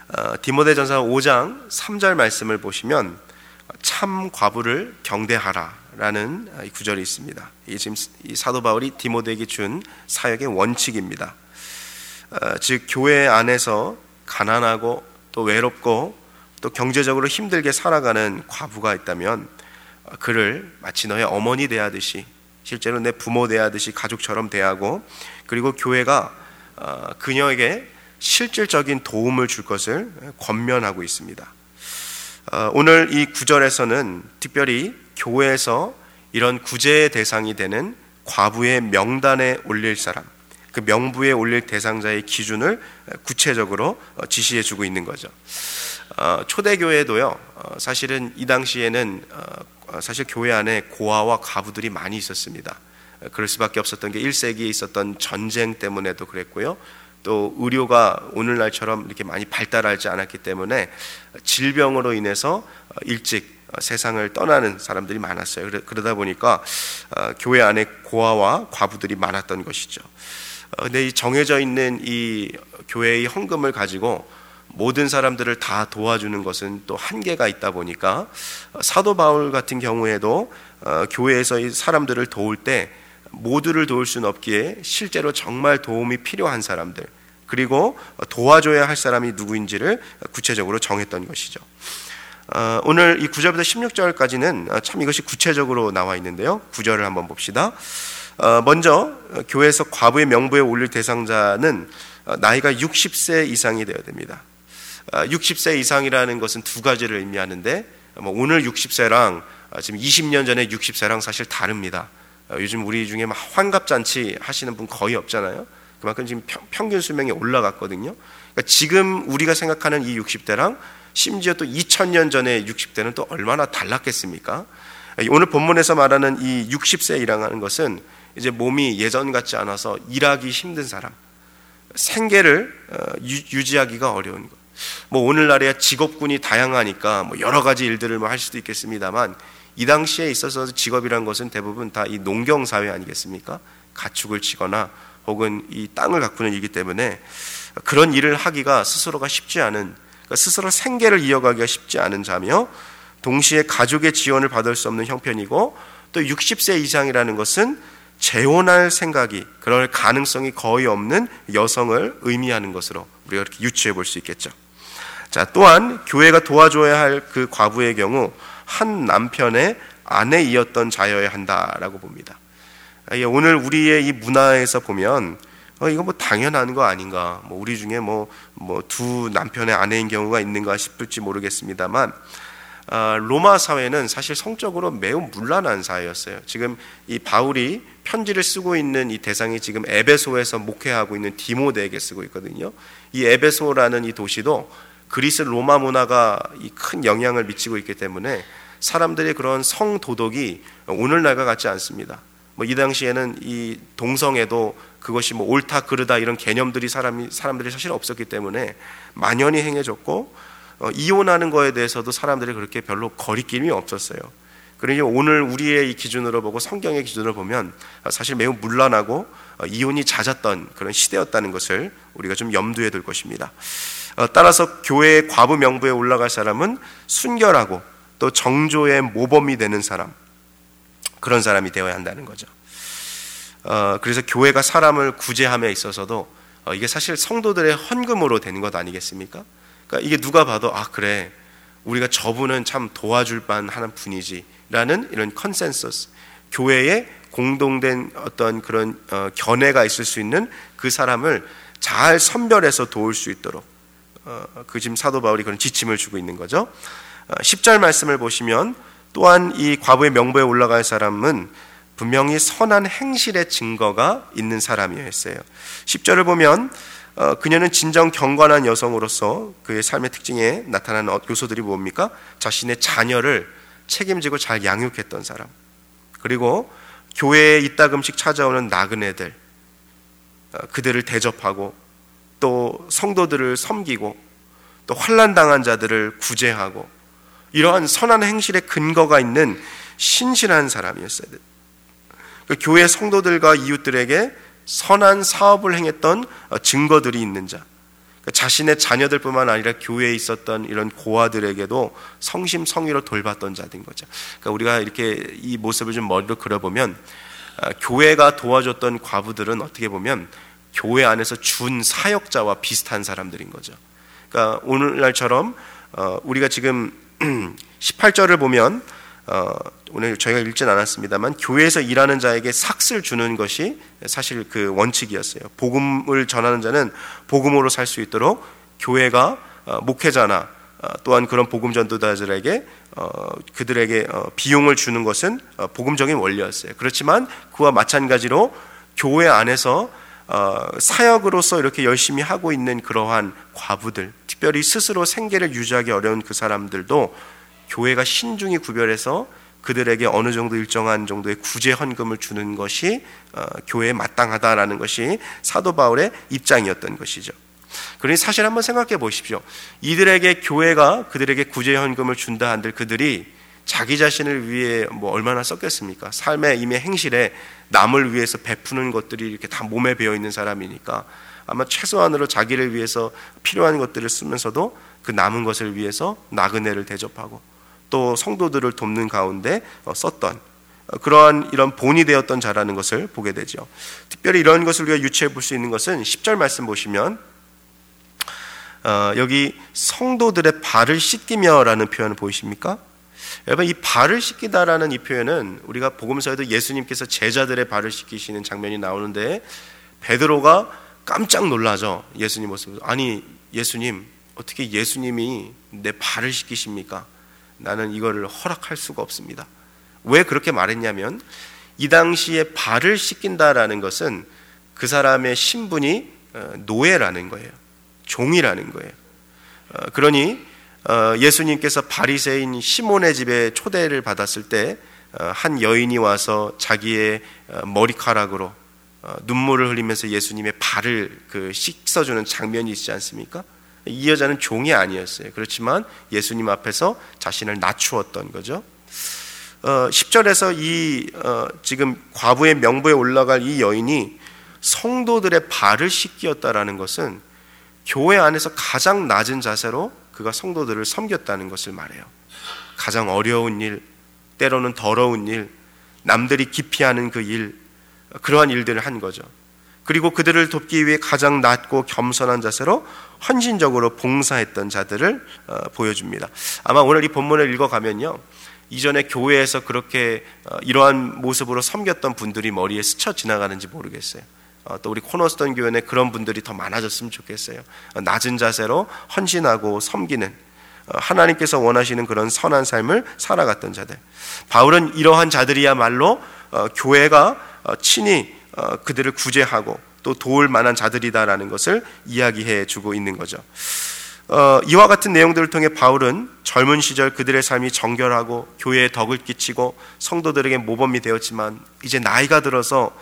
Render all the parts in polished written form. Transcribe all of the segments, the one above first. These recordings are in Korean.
디모데전서 5장 3절 말씀을 보시면 참 과부를 경대하라 라는 구절이 있습니다. 이게 지금 이 사도 바울이 디모데에게 준 사역의 원칙입니다. 즉 교회 안에서 가난하고 또 외롭고 또 경제적으로 힘들게 살아가는 과부가 있다면 그를 마치 너의 어머니 대하듯이, 실제로 내 부모 대하듯이 가족처럼 대하고, 그리고 교회가 그녀에게 실질적인 도움을 줄 것을 권면하고 있습니다. 오늘 이 구절에서는 특별히 교회에서 이런 구제의 대상이 되는 과부의 명단에 올릴 사람, 그 명부에 올릴 대상자의 기준을 구체적으로 지시해 주고 있는 거죠. 초대교회도요, 사실은 이 당시에는 사실 교회 안에 고아와 과부들이 많이 있었습니다. 그럴 수밖에 없었던 게 1세기에 있었던 전쟁 때문에도 그랬고요. 또 의료가 오늘날처럼 이렇게 많이 발달하지 않았기 때문에 질병으로 인해서 일찍 세상을 떠나는 사람들이 많았어요. 그러다 보니까 교회 안에 고아와 과부들이 많았던 것이죠. 근데 이 정해져 있는 이 교회의 헌금을 가지고 모든 사람들을 다 도와주는 것은 또 한계가 있다 보니까 사도 바울 같은 경우에도 교회에서 이 사람들을 도울 때 모두를 도울 수는 없기에 실제로 정말 도움이 필요한 사람들, 그리고 도와줘야 할 사람이 누구인지를 구체적으로 정했던 것이죠. 오늘 이 9절부터 16절까지는 참 이것이 구체적으로 나와 있는데요. 9절을 한번 봅시다. 먼저 교회에서 과부의 명부에 올릴 대상자는 나이가 60세 이상이 되어야 됩니다. 60세 이상이라는 것은 두 가지를 의미하는데, 오늘 60세랑 지금 20년 전에 60세랑 사실 다릅니다. 요즘 우리 중에 막 환갑잔치 하시는 분 거의 없잖아요. 그만큼 지금 평균 수명이 올라갔거든요. 그러니까 지금 우리가 생각하는 이 60대랑 심지어 또 2000년 전에 60대는 또 얼마나 달랐겠습니까? 오늘 본문에서 말하는 이 60세이라는 것은 이제 몸이 예전 같지 않아서 일하기 힘든 사람, 생계를 유지하기가 어려운 것. 오늘날에야 직업군이 다양하니까 여러 가지 일들을 할 수도 있겠습니다만, 이 당시에 있어서 직업이란 것은 대부분 다 이 농경사회 아니겠습니까? 가축을 치거나 혹은 이 땅을 가꾸는 일이기 때문에 그런 일을 하기가 스스로가 쉽지 않은, 그러니까 스스로 생계를 이어가기가 쉽지 않은 자며, 동시에 가족의 지원을 받을 수 없는 형편이고, 또 60세 이상이라는 것은 재혼할 생각이, 그럴 가능성이 거의 없는 여성을 의미하는 것으로 우리가 이렇게 유추해 볼 수 있겠죠. 자, 또한 교회가 도와줘야 할 그 과부의 경우 한 남편의 아내이었던 자여야 한다라고 봅니다. 오늘 우리의 이 문화에서 보면 이거 당연한 거 아닌가, 우리 중에 두 남편의 아내인 경우가 있는가 싶을지 모르겠습니다만, 로마 사회는 사실 성적으로 매우 문란한 사회였어요. 지금 이 바울이 편지를 쓰고 있는 이 대상이 지금 에베소에서 목회하고 있는 디모데에게 쓰고 있거든요. 이 에베소라는 이 도시도 그리스 로마 문화가 큰 영향을 미치고 있기 때문에 사람들의 그런 성도덕이 오늘날과 같지 않습니다. 이 당시에는 이 동성애도 그것이 옳다 그르다 이런 개념들이 사람들이 사실 없었기 때문에 만연히 행해졌고, 이혼하는 거에 대해서도 사람들이 그렇게 별로 거리낌이 없었어요. 그러니 오늘 우리의 이 기준으로 보고 성경의 기준으로 보면 사실 매우 문란하고 이혼이 잦았던 그런 시대였다는 것을 우리가 좀 염두에 둘 것입니다. 따라서 교회의 과부 명부에 올라갈 사람은 순결하고 또 정조의 모범이 되는 사람, 그런 사람이 되어야 한다는 거죠. 그래서 교회가 사람을 구제함에 있어서도 이게 사실 성도들의 헌금으로 되는 것 아니겠습니까? 그러니까 이게 누가 봐도 그래, 우리가 저분은 참 도와줄 만한 분이지 라는 이런 컨센서스, 교회에 공동된 어떤 그런 견해가 있을 수 있는 그 사람을 잘 선별해서 도울 수 있도록 그 지금 사도 바울이 그런 지침을 주고 있는 거죠. 10절 말씀을 보시면 또한 이 과부의 명부에 올라갈 사람은 분명히 선한 행실의 증거가 있는 사람이었어요. 10절을 보면 그녀는 진정 경건한 여성으로서 그의 삶의 특징에 나타나는 요소들이 뭡니까? 자신의 자녀를 책임지고 잘 양육했던 사람, 그리고 교회에 이따금씩 찾아오는 나그네들, 그들을 대접하고 또 성도들을 섬기고 또 환난당한 자들을 구제하고, 이러한 선한 행실의 근거가 있는 신실한 사람이었어야 돼요. 교회 성도들과 이웃들에게 선한 사업을 행했던 증거들이 있는 자, 자신의 자녀들뿐만 아니라 교회에 있었던 이런 고아들에게도 성심성의로 돌봤던 자들인 거죠. 그러니까 우리가 이렇게 이 모습을 좀 머리로 그려보면 교회가 도와줬던 과부들은 어떻게 보면 교회 안에서 준 사역자와 비슷한 사람들인 거죠. 그러니까 오늘날처럼 우리가 지금 18절을 보면 오늘 저희가 읽진 않았습니다만 교회에서 일하는 자에게 삭슬 주는 것이 사실 그 원칙이었어요. 복음을 전하는 자는 복음으로 살 수 있도록 교회가 목회자나 또한 그런 복음 전도자들에게 그들에게 비용을 주는 것은 복음적인 원리였어요. 그렇지만 그와 마찬가지로 교회 안에서 사역으로서 이렇게 열심히 하고 있는 그러한 과부들, 특별히 스스로 생계를 유지하기 어려운 그 사람들도 교회가 신중히 구별해서 그들에게 어느 정도 일정한 정도의 구제 헌금을 주는 것이 교회에 마땅하다라는 것이 사도 바울의 입장이었던 것이죠. 그러니 사실 한번 생각해 보십시오. 이들에게 교회가 그들에게 구제 헌금을 준다 한들 그들이 자기 자신을 위해 뭐 얼마나 썼겠습니까? 삶의 이미 행실에 남을 위해서 베푸는 것들이 이렇게 다 몸에 배어 있는 사람이니까 아마 최소한으로 자기를 위해서 필요한 것들을 쓰면서도 그 남은 것을 위해서 나그네를 대접하고 또 성도들을 돕는 가운데 썼던 그러한 이런 본이 되었던 자라는 것을 보게 되죠. 특별히 이런 것을 우리가 유추해 볼 수 있는 것은 10절 말씀 보시면 여기 성도들의 발을 씻기며라는 표현을 보이십니까? 여러분, 이 발을 씻기다라는 이 표현은 우리가 복음서에도 예수님께서 제자들의 발을 씻기시는 장면이 나오는데 베드로가 깜짝 놀라죠. 예수님 모습을. 아니 예수님, 어떻게 예수님이 내 발을 씻기십니까? 나는 이거를 허락할 수가 없습니다. 왜 그렇게 말했냐면 이 당시에 발을 씻긴다라는 것은 그 사람의 신분이 노예라는 거예요. 종이라는 거예요. 그러니 예수님께서 바리새인 시몬의 집에 초대를 받았을 때 한 여인이 와서 자기의 머리카락으로 눈물을 흘리면서 예수님의 발을 씻어주는 장면이 있지 않습니까? 이 여자는 종이 아니었어요. 그렇지만 예수님 앞에서 자신을 낮추었던 거죠. 10절에서 이 지금 과부의 명부에 올라갈 이 여인이 성도들의 발을 씻기었다라는 것은 교회 안에서 가장 낮은 자세로 그가 성도들을 섬겼다는 것을 말해요. 가장 어려운 일, 때로는 더러운 일, 남들이 기피하는 그 일, 그러한 일들을 한 거죠. 그리고 그들을 돕기 위해 가장 낮고 겸손한 자세로 헌신적으로 봉사했던 자들을 보여줍니다. 아마 오늘 이 본문을 읽어가면요, 이전에 교회에서 그렇게 이러한 모습으로 섬겼던 분들이 머리에 스쳐 지나가는지 모르겠어요. 또 우리 코너스턴 교회 그런 분들이 더 많아졌으면 좋겠어요. 낮은 자세로 헌신하고 섬기는, 하나님께서 원하시는 그런 선한 삶을 살아갔던 자들. 바울은 이러한 자들이야말로 교회가 친히 그들을 구제하고 또 도울 만한 자들이다라는 것을 이야기해 주고 있는 거죠. 이와 같은 내용들을 통해 바울은 젊은 시절 그들의 삶이 정결하고 교회에 덕을 끼치고 성도들에게 모범이 되었지만 이제 나이가 들어서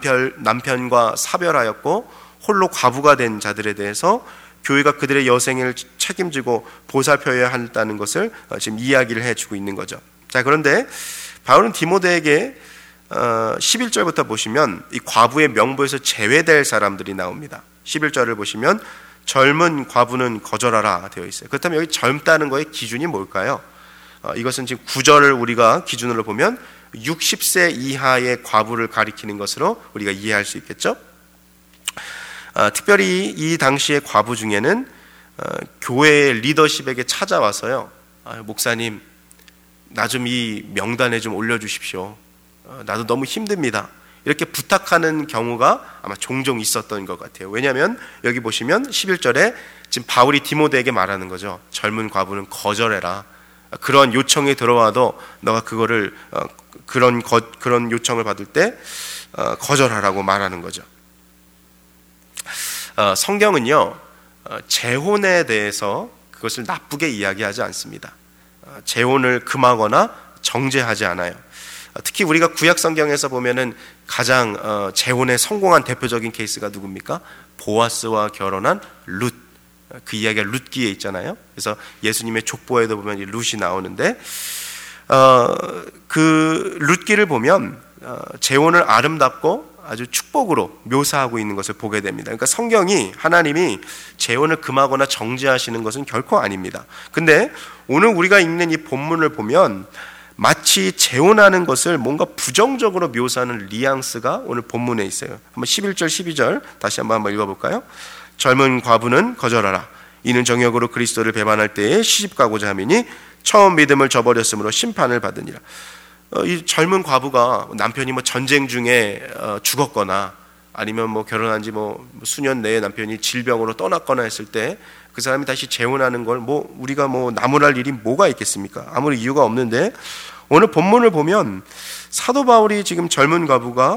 남편과 사별하였고 홀로 과부가 된 자들에 대해서 교회가 그들의 여생을 책임지고 보살펴야 한다는 것을 지금 이야기를 해주고 있는 거죠. 자, 그런데 바울은 디모데에게 11절부터 보시면 이 과부의 명부에서 제외될 사람들이 나옵니다. 11절을 보시면 젊은 과부는 거절하라 되어 있어요. 그렇다면 여기 젊다는 거의 기준이 뭘까요? 이것은 지금 9절을 우리가 기준으로 보면 60세 이하의 과부를 가리키는 것으로 우리가 이해할 수 있겠죠. 특별히 이 당시의 과부 중에는 교회의 리더십에게 찾아와서요, 목사님, 나 좀 이 명단에 좀 올려주십시오. 나도 너무 힘듭니다. 이렇게 부탁하는 경우가 아마 종종 있었던 것 같아요. 왜냐하면 여기 보시면 11절에 지금 바울이 디모데에게 말하는 거죠. 젊은 과부는 거절해라. 그런 요청이 들어와도 너가 그거를 그런 요청을 받을 때 거절하라고 말하는 거죠. 성경은요, 재혼에 대해서 그것을 나쁘게 이야기하지 않습니다. 재혼을 금하거나 정죄하지 않아요. 특히 우리가 구약 성경에서 보면은 가장 재혼에 성공한 대표적인 케이스가 누굽니까? 보아스와 결혼한 룻. 그 이야기가 룻기에 있잖아요. 그래서 예수님의 족보에도 보면 이 룻이 나오는데 그 룻기를 보면 재혼을 아름답고 아주 축복으로 묘사하고 있는 것을 보게 됩니다. 그러니까 성경이 하나님이 재혼을 금하거나 정죄하시는 것은 결코 아닙니다. 근데 오늘 우리가 읽는 이 본문을 보면 마치 재혼하는 것을 뭔가 부정적으로 묘사하는 뉘앙스가 오늘 본문에 있어요. 한번 11절 12절 다시 한번 읽어볼까요? 젊은 과부는 거절하라. 이는 정욕으로 그리스도를 배반할 때에 시집가고자 함이니 처음 믿음을 저버렸으므로 심판을 받으니라. 이 젊은 과부가 남편이 뭐 전쟁 중에 죽었거나 아니면 뭐 결혼한 지 뭐 수년 내에 남편이 질병으로 떠났거나 했을 때 그 사람이 다시 재혼하는 걸 뭐 우리가 뭐 나무랄 일이 뭐가 있겠습니까? 아무리 이유가 없는데 오늘 본문을 보면 사도 바울이 지금 젊은 과부가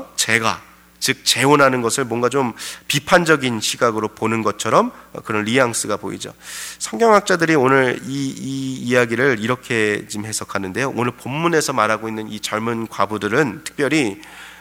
즉 재혼하는 것을 뭔가 좀 비판적인 시각으로 보는 것처럼 그런 뉘앙스가 보이죠. 성경학자들이 오늘 이 이야기를 이렇게 지금 해석하는데요. 오늘 본문에서 말하고 있는 이 젊은 과부들은 특별히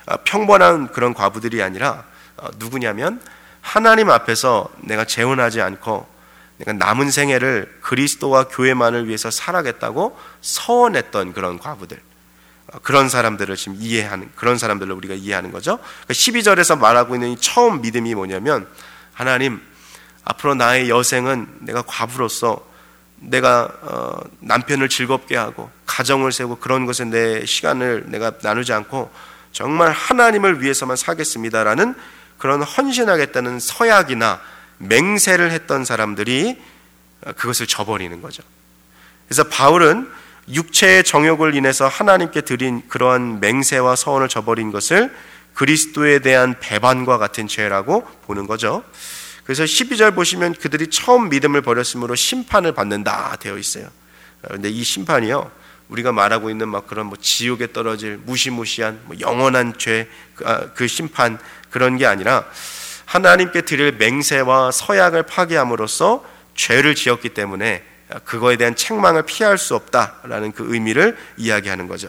평범한 그런 과부들이 아니라 누구냐면 하나님 앞에서 내가 재혼하지 않고 내가 남은 생애를 그리스도와 교회만을 위해서 살아겠다고 서원했던 그런 과부들, 그런 사람들을 지금 이해하는, 그런 사람들을 우리가 이해하는 거죠. 12절에서 말하고 있는 이 처음 믿음이 뭐냐면, 하나님, 앞으로 나의 여생은 내가 과부로서 내가 남편을 즐겁게 하고 가정을 세우고 그런 것에 내 시간을 내가 나누지 않고 정말 하나님을 위해서만 살겠습니다라는 그런 헌신하겠다는 서약이나 맹세를 했던 사람들이 그것을 저버리는 거죠. 그래서 바울은 육체의 정욕을 인해서 하나님께 드린 그러한 맹세와 서원을 저버린 것을 그리스도에 대한 배반과 같은 죄라고 보는 거죠. 그래서 12절 보시면 그들이 처음 믿음을 버렸으므로 심판을 받는다 되어 있어요. 그런데 이 심판이요, 우리가 말하고 있는 막 그런 뭐 지옥에 떨어질 무시무시한 뭐 영원한 죄, 그 심판, 그런 게 아니라 하나님께 드릴 맹세와 서약을 파기함으로써 죄를 지었기 때문에 그거에 대한 책망을 피할 수 없다라는 그 의미를 이야기하는 거죠.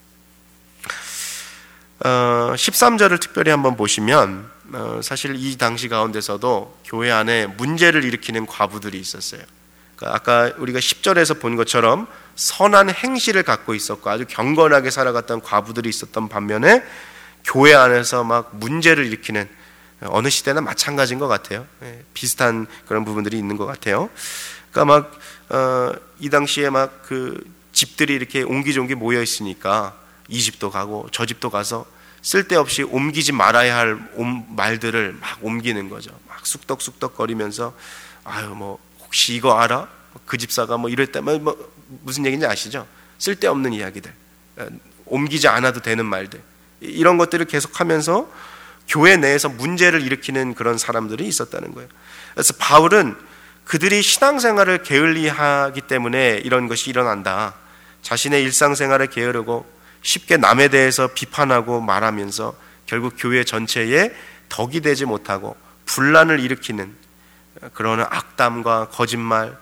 13절을 특별히 한번 보시면 사실 이 당시 가운데서도 교회 안에 문제를 일으키는 과부들이 있었어요. 그러니까 아까 우리가 10절에서 본 것처럼 선한 행실을 갖고 있었고 아주 경건하게 살아갔던 과부들이 있었던 반면에 교회 안에서 막 문제를 일으키는, 어느 시대나 마찬가지인 것 같아요. 비슷한 그런 부분들이 있는 것 같아요. 그러니까 막 이 당시에 막 그 집들이 이렇게 옹기종기 모여 있으니까 이 집도 가고 저 집도 가서 쓸데없이 옮기지 말아야 할 말들을 막 옮기는 거죠. 막 쑥덕쑥덕거리면서 아유 뭐 혹시 이거 알아? 그 집사가 뭐 이럴 때만 뭐 무슨 얘기인지 아시죠? 쓸데없는 이야기들, 옮기지 않아도 되는 말들, 이런 것들을 계속하면서 교회 내에서 문제를 일으키는 그런 사람들이 있었다는 거예요. 그래서 바울은 그들이 신앙생활을 게을리하기 때문에 이런 것이 일어난다, 자신의 일상생활을 게으르고 쉽게 남에 대해서 비판하고 말하면서 결국 교회 전체에 덕이 되지 못하고 분란을 일으키는 그런 악담과 거짓말,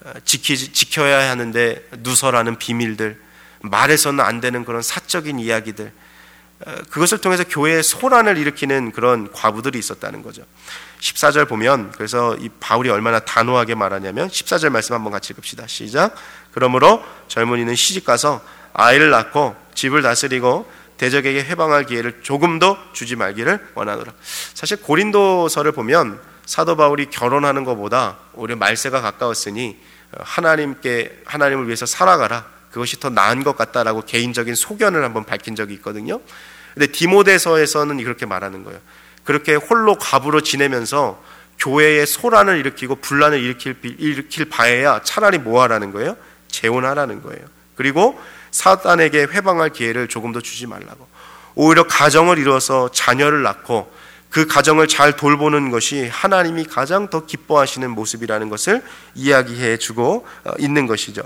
지켜야 하는데 누설하는 비밀들, 말해서는 안 되는 그런 사적인 이야기들, 그것을 통해서 교회에 소란을 일으키는 그런 과부들이 있었다는 거죠. 14절 보면 그래서 이 바울이 얼마나 단호하게 말하냐면 14절 말씀 한번 같이 읽읍시다. 시작. 그러므로 젊은이는 시집가서 아이를 낳고 집을 다스리고 대적에게 해방할 기회를 조금도 주지 말기를 원하노라. 사실 고린도서를 보면 사도 바울이 결혼하는 것보다 오히려 말세가 가까웠으니 하나님을 위해서 살아가라, 그것이 더 나은 것 같다라고 개인적인 소견을 한번 밝힌 적이 있거든요. 근데 디모데서에서는 그렇게 말하는 거예요. 그렇게 홀로 과부로 지내면서 교회에 소란을 일으키고 분란을 일으킬 바에야 차라리 뭐 하라는 거예요? 재혼하라는 거예요. 그리고 사단에게 회방할 기회를 조금 더 주지 말라고. 오히려 가정을 이뤄서 자녀를 낳고 그 가정을 잘 돌보는 것이 하나님이 가장 더 기뻐하시는 모습이라는 것을 이야기해 주고 있는 것이죠.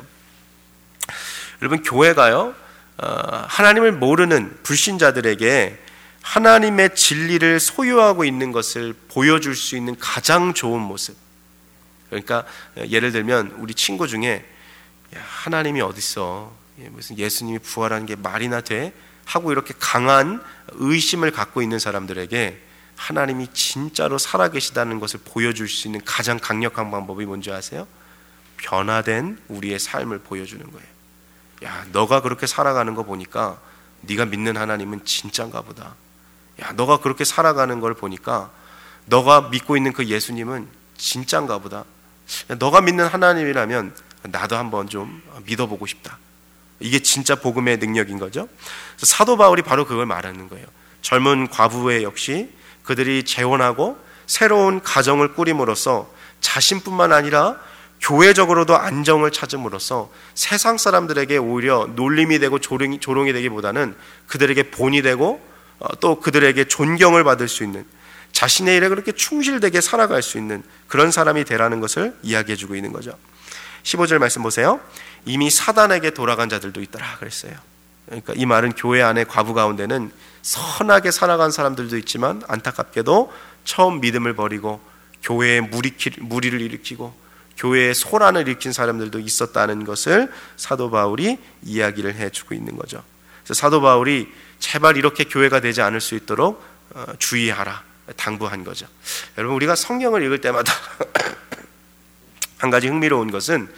여러분, 교회가요, 하나님을 모르는 불신자들에게 하나님의 진리를 소유하고 있는 것을 보여줄 수 있는 가장 좋은 모습. 그러니까 예를 들면 우리 친구 중에 하나님이 어딨어, 무슨 예수님이 부활한 게 말이나 돼? 하고 이렇게 강한 의심을 갖고 있는 사람들에게 하나님이 진짜로 살아계시다는 것을 보여줄 수 있는 가장 강력한 방법이 뭔지 아세요? 변화된 우리의 삶을 보여주는 거예요. 야, 너가 그렇게 살아가는 거 보니까 네가 믿는 하나님은 진짠가 보다. 야, 너가 그렇게 살아가는 걸 보니까 너가 믿고 있는 그 예수님은 진짠가 보다. 너가 믿는 하나님이라면 나도 한번 좀 믿어보고 싶다. 이게 진짜 복음의 능력인 거죠. 사도 바울이 바로 그걸 말하는 거예요. 젊은 과부의 역시 그들이 재혼하고 새로운 가정을 꾸림으로써 자신뿐만 아니라 교회적으로도 안정을 찾음으로써 세상 사람들에게 오히려 놀림이 되고 조롱이 되기보다는 그들에게 본이 되고 또 그들에게 존경을 받을 수 있는, 자신의 일에 그렇게 충실되게 살아갈 수 있는 그런 사람이 되라는 것을 이야기해주고 있는 거죠. 15절 말씀 보세요. 이미 사단에게 돌아간 자들도 있더라 그랬어요. 그러니까 이 말은 교회 안에 과부 가운데는 선하게 살아간 사람들도 있지만 안타깝게도 처음 믿음을 버리고 교회에 무리를 일으키고 교회에 소란을 일으킨 사람들도 있었다는 것을 사도 바울이 이야기를 해주고 있는 거죠. 그래서 사도 바울이 제발 이렇게 교회가 되지 않을 수 있도록 주의하라 당부한 거죠. 여러분, 우리가 성경을 읽을 때마다 한 가지 흥미로운 것은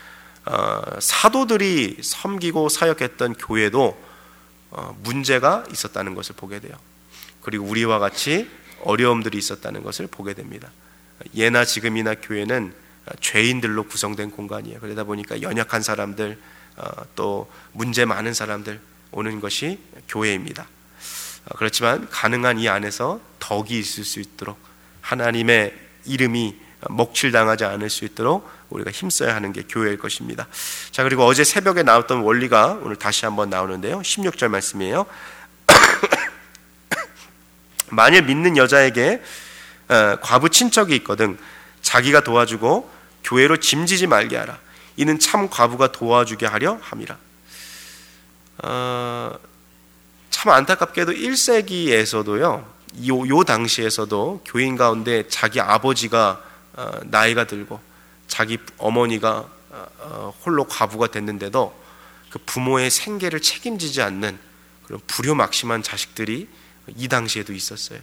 사도들이 섬기고 사역했던 교회도 문제가 있었다는 것을 보게 돼요. 그리고 우리와 같이 어려움들이 있었다는 것을 보게 됩니다. 예나 지금이나 교회는 죄인들로 구성된 공간이에요. 그러다 보니까 연약한 사람들, 또 문제 많은 사람들 오는 것이 교회입니다. 그렇지만 가능한 이 안에서 덕이 있을 수 있도록, 하나님의 이름이 먹칠당하지 않을 수 있도록 우리가 힘써야 하는 게 교회일 것입니다. 자, 그리고 어제 새벽에 나왔던 원리가 오늘 다시 한번 나오는데요. 16절 말씀이에요. 만일 믿는 여자에게 과부 친척이 있거든 자기가 도와주고 교회로 짐지지 말게 하라. 이는 참 과부가 도와주게 하려 함이라. 참 안타깝게도 1세기에서도요, 요 당시에서도 교인 가운데 자기 아버지가 나이가 들고 자기 어머니가 홀로 과부가 됐는데도 그 부모의 생계를 책임지지 않는 그런 불효막심한 자식들이 이 당시에도 있었어요.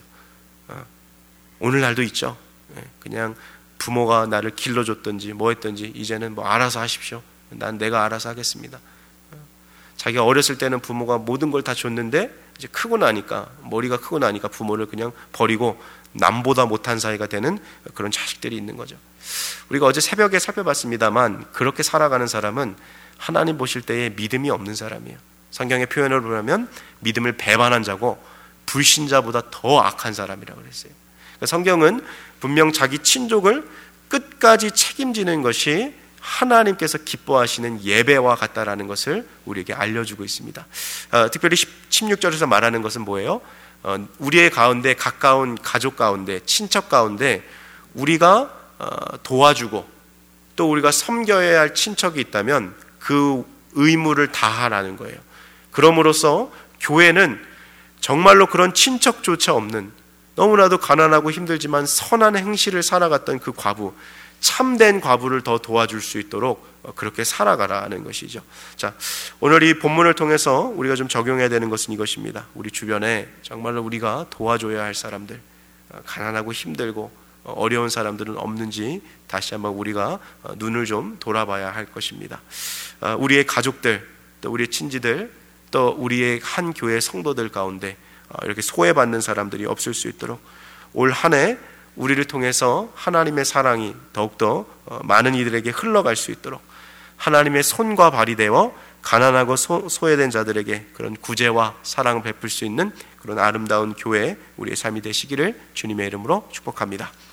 오늘날도 있죠. 그냥 부모가 나를 길러줬든지 뭐 했든지 이제는 뭐 알아서 하십시오. 난 내가 알아서 하겠습니다. 자기가 어렸을 때는 부모가 모든 걸 다 줬는데 이제 크고 나니까, 머리가 크고 나니까 부모를 그냥 버리고 남보다 못한 사이가 되는 그런 자식들이 있는 거죠. 우리가 어제 새벽에 살펴봤습니다만 그렇게 살아가는 사람은 하나님 보실 때에 믿음이 없는 사람이에요. 성경의 표현을 보면 믿음을 배반한 자고 불신자보다 더 악한 사람이라고 그랬어요. 그러니까 성경은 분명 자기 친족을 끝까지 책임지는 것이 하나님께서 기뻐하시는 예배와 같다라는 것을 우리에게 알려주고 있습니다. 특별히 16절에서 말하는 것은 뭐예요? 우리의 가운데, 가까운 가족 가운데, 친척 가운데 우리가 도와주고 또 우리가 섬겨야 할 친척이 있다면 그 의무를 다하라는 거예요. 그럼으로써 교회는 정말로 그런 친척조차 없는, 너무나도 가난하고 힘들지만 선한 행실을 살아갔던 그 과부, 참된 과부를 더 도와줄 수 있도록 그렇게 살아가라는 것이죠. 자, 오늘 이 본문을 통해서 우리가 좀 적용해야 되는 것은 이것입니다. 우리 주변에 정말로 우리가 도와줘야 할 사람들, 가난하고 힘들고 어려운 사람들은 없는지 다시 한번 우리가 눈을 좀 돌아봐야 할 것입니다. 우리의 가족들, 또 우리의 친지들, 또 우리의 한 교회 성도들 가운데 이렇게 소외받는 사람들이 없을 수 있도록 올 한 해 우리를 통해서 하나님의 사랑이 더욱더 많은 이들에게 흘러갈 수 있도록 하나님의 손과 발이 되어 가난하고 소외된 자들에게 그런 구제와 사랑을 베풀 수 있는 그런 아름다운 교회, 우리의 삶이 되시기를 주님의 이름으로 축복합니다.